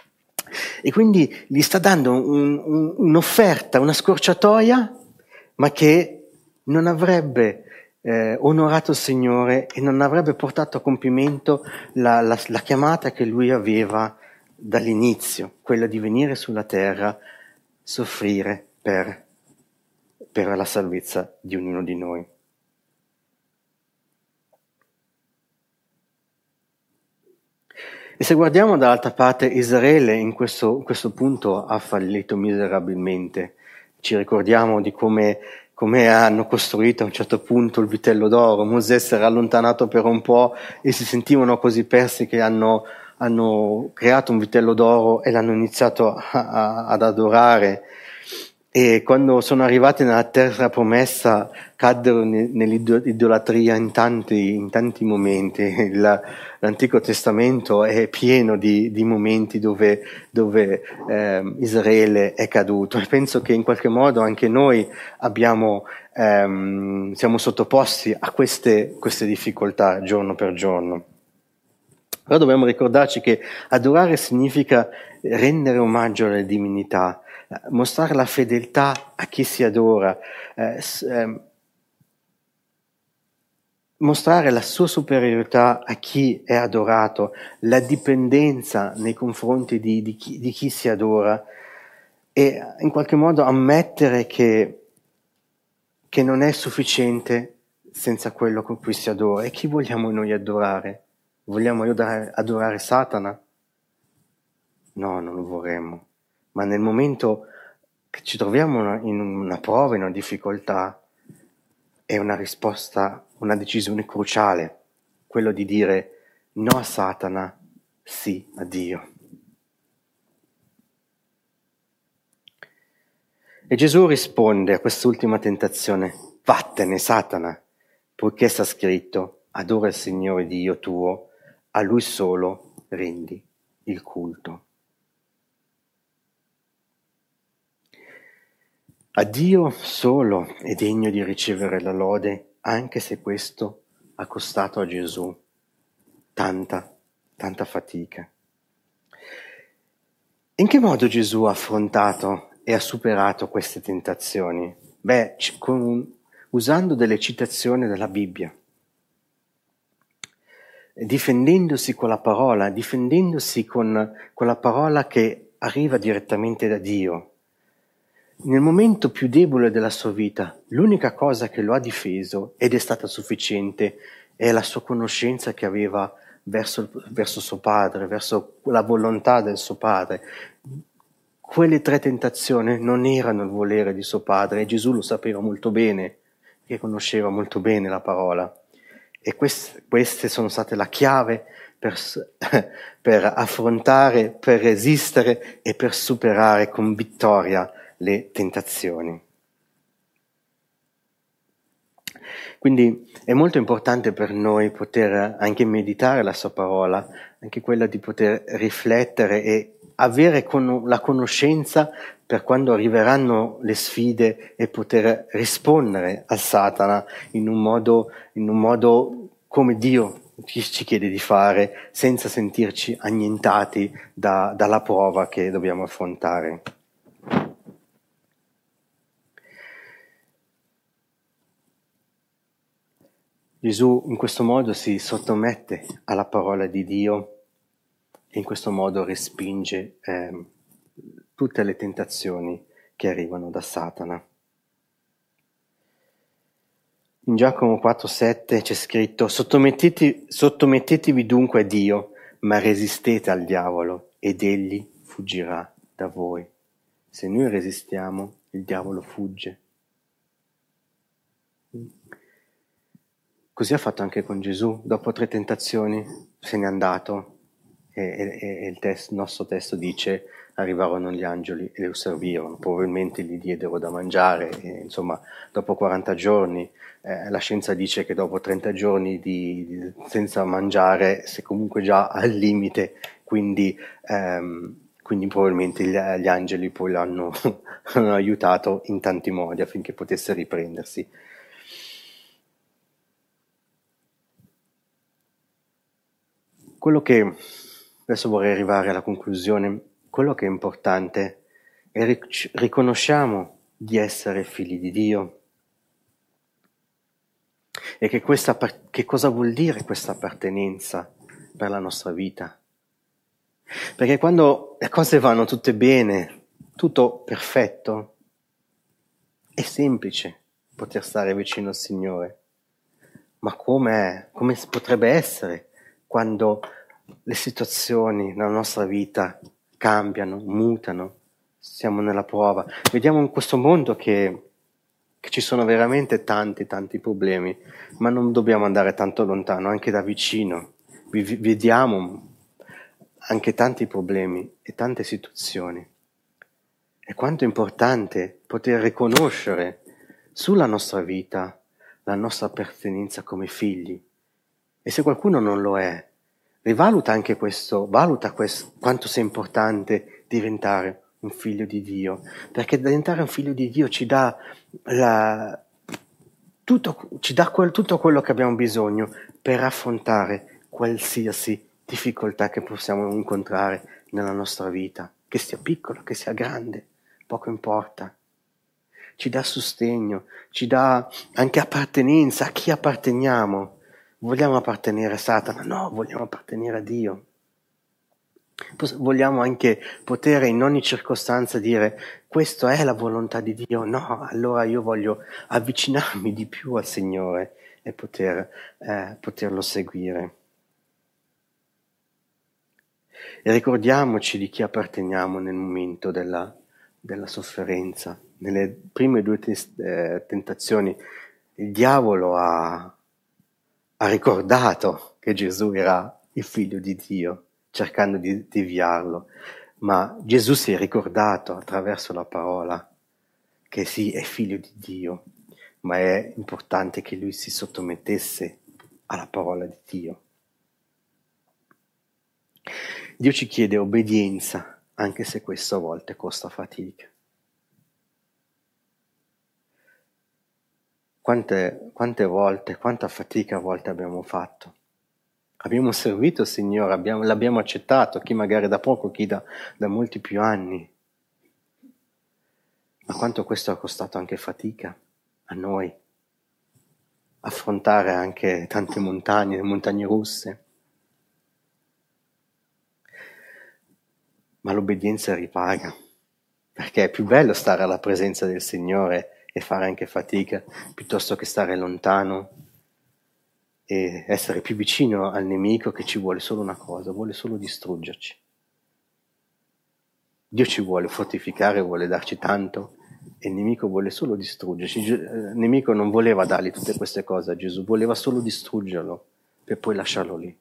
E quindi gli sta dando un, un, un'offerta, una scorciatoia, ma che non avrebbe eh, onorato il Signore e non avrebbe portato a compimento la, la, la chiamata che lui aveva dall'inizio, quella di venire sulla terra, soffrire per, per la salvezza di ognuno di noi. E se guardiamo dall'altra parte, Israele in questo, in questo punto ha fallito miserabilmente. Ci ricordiamo di come, come hanno costruito a un certo punto il vitello d'oro. Mosè si era allontanato per un po' e si sentivano così persi che hanno, hanno creato un vitello d'oro e l'hanno iniziato a, a, ad adorare. E quando sono arrivati nella terra promessa caddero nell'idolatria in tanti, in tanti momenti. Il, l'Antico Testamento è pieno di, di momenti dove, dove eh, Israele è caduto, e penso che in qualche modo anche noi abbiamo, ehm, siamo sottoposti a queste, queste difficoltà giorno per giorno. Però dobbiamo ricordarci che adorare significa rendere omaggio alle divinità, mostrare la fedeltà a chi si adora, eh, eh, mostrare la sua superiorità a chi è adorato, la dipendenza nei confronti di, di, chi, di chi si adora, e in qualche modo ammettere che, che non è sufficiente senza quello con cui si adora. E chi vogliamo noi adorare? Vogliamo adorare, adorare Satana? No, non lo vorremmo. Ma nel momento che ci troviamo in una prova, in una difficoltà, è una risposta, una decisione cruciale, quello di dire no a Satana, sì a Dio. E Gesù risponde a quest'ultima tentazione: vattene Satana, poiché sta scritto, adora il Signore Dio tuo, a Lui solo rendi il culto. A Dio solo è degno di ricevere la lode, anche se questo ha costato a Gesù tanta, tanta fatica. In che modo Gesù ha affrontato e ha superato queste tentazioni? Beh, con, usando delle citazioni della Bibbia, difendendosi con la parola, difendendosi con, con la parola che arriva direttamente da Dio. Nel momento più debole della sua vita, l'unica cosa che lo ha difeso, ed è stata sufficiente, è la sua conoscenza che aveva verso, verso suo padre, verso la volontà del suo padre. Quelle tre tentazioni non erano il volere di suo padre, e Gesù lo sapeva molto bene, che conosceva molto bene la parola. E queste, queste sono state la chiave per, per affrontare, per resistere e per superare con vittoria le tentazioni. Quindi è molto importante per noi poter anche meditare la sua parola, anche quella di poter riflettere e avere con la conoscenza per quando arriveranno le sfide e poter rispondere a Satana in un modo, in un modo come Dio ci chiede di fare, senza sentirci annientati da, dalla prova che dobbiamo affrontare. Gesù in questo modo si sottomette alla parola di Dio e in questo modo respinge eh, tutte le tentazioni che arrivano da Satana. In Giacomo quattro sette c'è scritto: Sottomettete, sottomettetevi dunque a Dio, ma resistete al diavolo ed egli fuggirà da voi. Se noi resistiamo, il diavolo fugge. Così ha fatto anche con Gesù. Dopo tre tentazioni se n'è andato e, e, e il, testo, il nostro testo dice: arrivarono gli angeli e lo servirono, probabilmente gli diedero da mangiare e, insomma, dopo quaranta giorni, eh, la scienza dice che dopo trenta giorni di, di, senza mangiare sei comunque già al limite, quindi, ehm, quindi probabilmente gli, gli angeli poi l'hanno hanno aiutato in tanti modi affinché potesse riprendersi. Quello che, adesso vorrei arrivare alla conclusione, quello che è importante è ric- riconosciamo di essere figli di Dio e che, questa, che cosa vuol dire questa appartenenza per la nostra vita. Perché quando le cose vanno tutte bene, tutto perfetto, è semplice poter stare vicino al Signore. Ma come, come potrebbe essere quando le situazioni nella nostra vita cambiano, mutano, siamo nella prova? Vediamo in questo mondo che, che ci sono veramente tanti, tanti problemi, ma non dobbiamo andare tanto lontano, anche da vicino. Vediamo anche tanti problemi e tante situazioni. E quanto è importante poter riconoscere sulla nostra vita la nostra appartenenza come figli. E se qualcuno non lo è, rivaluta anche questo, valuta questo, quanto sia importante diventare un figlio di Dio, perché diventare un figlio di Dio ci dà, la, tutto, ci dà quel, tutto quello che abbiamo bisogno per affrontare qualsiasi difficoltà che possiamo incontrare nella nostra vita, che sia piccola, che sia grande, poco importa. Ci dà sostegno, ci dà anche appartenenza a chi apparteniamo. Vogliamo appartenere a Satana? No, vogliamo appartenere a Dio. Vogliamo anche poter in ogni circostanza dire: questa è la volontà di Dio. No, allora io voglio avvicinarmi di più al Signore e poter, eh, poterlo seguire. E ricordiamoci di chi apparteniamo nel momento della, della sofferenza. Nelle prime due tes- eh, tentazioni il diavolo ha, ha ricordato che Gesù era il figlio di Dio, cercando di deviarlo, ma Gesù si è ricordato attraverso la parola che sì, è figlio di Dio, ma è importante che lui si sottomettesse alla parola di Dio. Dio ci chiede obbedienza, anche se questo a volte costa fatica. quante, quante volte, quanta fatica a volte abbiamo fatto. Abbiamo servito il Signore, abbiamo, l'abbiamo accettato, chi magari da poco, chi da, da molti più anni. Ma quanto questo ha costato anche fatica a noi, affrontare anche tante montagne, montagne russe. Ma l'obbedienza ripaga, perché è più bello stare alla presenza del Signore e fare anche fatica, piuttosto che stare lontano e essere più vicino al nemico che ci vuole solo una cosa, vuole solo distruggerci. Dio ci vuole fortificare, vuole darci tanto, e il nemico vuole solo distruggerci. Il nemico non voleva dargli tutte queste cose a Gesù, voleva solo distruggerlo per poi lasciarlo lì.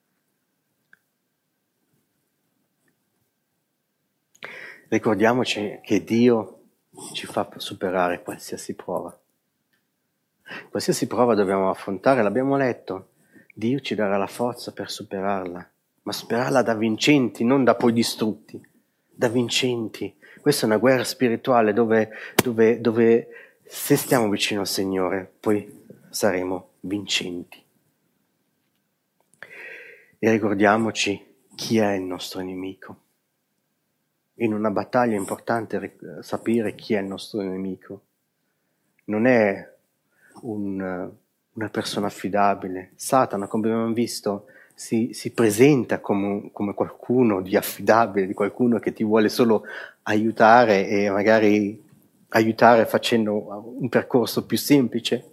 Ricordiamoci che Dio ci fa superare qualsiasi prova. Qualsiasi prova dobbiamo affrontare, l'abbiamo letto, Dio ci darà la forza per superarla, ma superarla da vincenti, non da poi distrutti, da vincenti. Questa è una guerra spirituale dove, dove, dove se stiamo vicino al Signore, poi saremo vincenti. E ricordiamoci chi è il nostro nemico. In una battaglia è importante sapere chi è il nostro nemico. Non è un, una persona affidabile. Satana, come abbiamo visto, si, si presenta come, come qualcuno di affidabile, di qualcuno che ti vuole solo aiutare e magari aiutare facendo un percorso più semplice.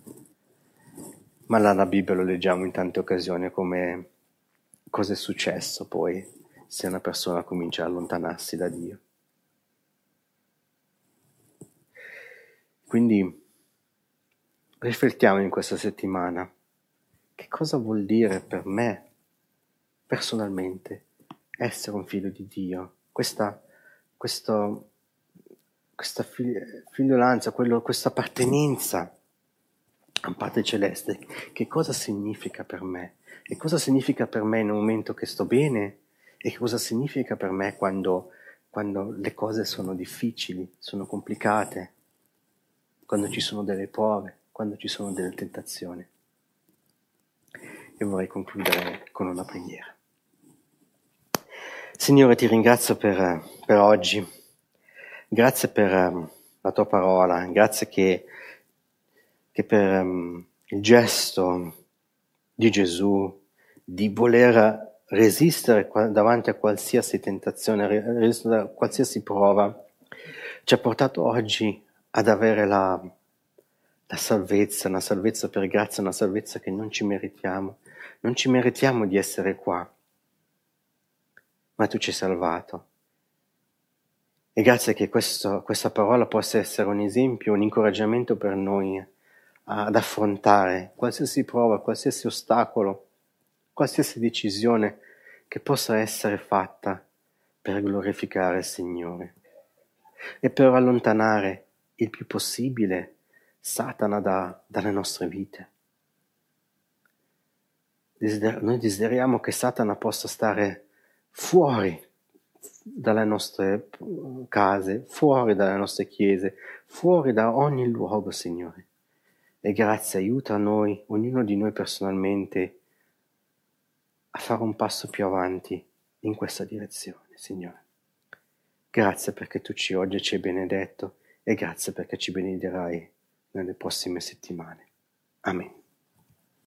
Ma nella Bibbia lo leggiamo in tante occasioni come cosa è successo poi se una persona comincia a allontanarsi da Dio. Quindi riflettiamo in questa settimana che cosa vuol dire per me personalmente essere un figlio di Dio, questa, questo, questa figliolanza, quello, questa appartenenza a un Padre Celeste, che cosa significa per me? E cosa significa per me nel momento che sto bene? E che cosa significa per me quando, quando le cose sono difficili, sono complicate, quando ci sono delle prove, quando ci sono delle tentazioni? E vorrei concludere con una preghiera. Signore, ti ringrazio per, per oggi, grazie per um, la tua parola, grazie che, che per um, il gesto di Gesù di voler resistere davanti a qualsiasi tentazione, resistere a qualsiasi prova, ci ha portato oggi ad avere la, la salvezza, una salvezza per grazia, una salvezza che non ci meritiamo. Non ci meritiamo di essere qua, ma tu ci hai salvato. E grazie che questo, questa parola possa essere un esempio, un incoraggiamento per noi ad affrontare qualsiasi prova, qualsiasi ostacolo, qualsiasi decisione che possa essere fatta per glorificare il Signore e per allontanare il più possibile Satana da, dalle nostre vite. Desider- noi desideriamo che Satana possa stare fuori dalle nostre case, fuori dalle nostre chiese, fuori da ogni luogo, Signore. E grazie, aiuta noi, ognuno di noi personalmente, a fare un passo più avanti in questa direzione, Signore. Grazie perché tu ci oggi ci hai benedetto e grazie perché ci benedirai nelle prossime settimane. Amen.